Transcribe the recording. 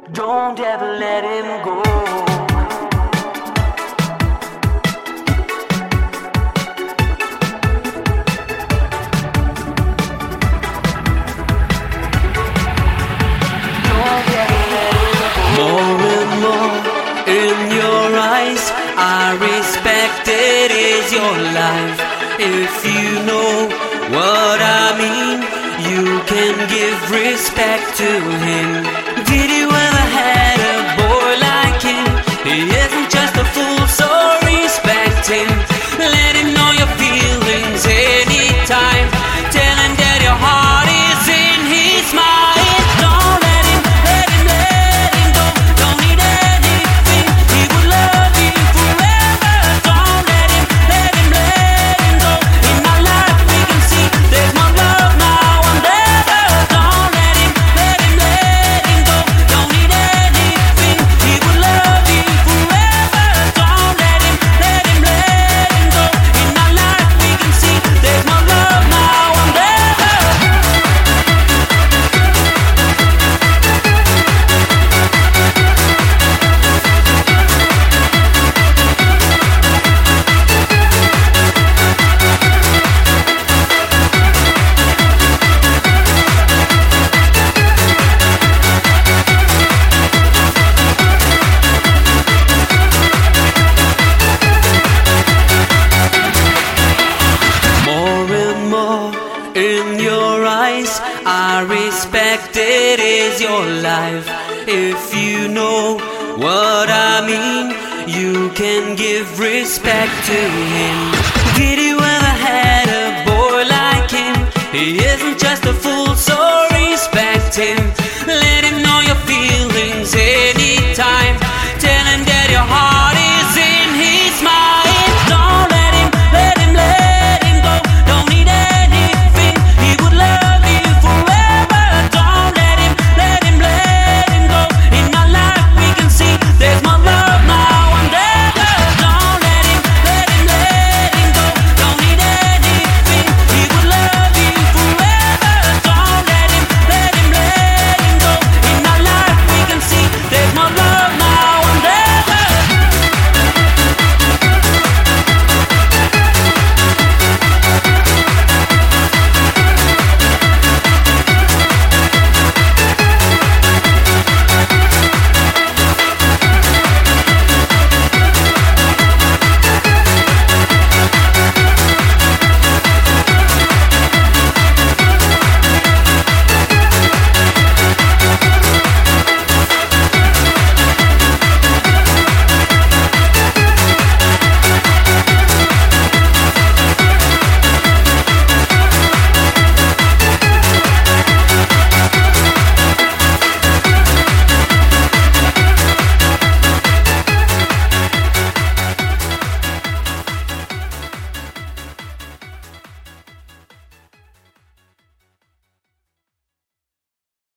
Don't ever let him go. More and more in your eyes, I respect it is your life. If you know what I mean, you can give respect to him. Did you ever had a boy like him? He isn't just a fool, so respect him. Let him know your feelings anytime. Tell him that your heart is in his mind. Don't let him go. Don't need anything. He will love you forever. Don't let him go. In my life we can see there's more love now and ever. Don't let him go. Don't need anything. He will love you forever. Don't let him go. In my life we can see there's more love now and ever. More and more in your eyes, I respect it is your life. If you know what I mean, you can give respect to him. Did you ever had a boy like him? He isn't just a fool, so respect him. Let him know your feelings anytime. Tell him that your heart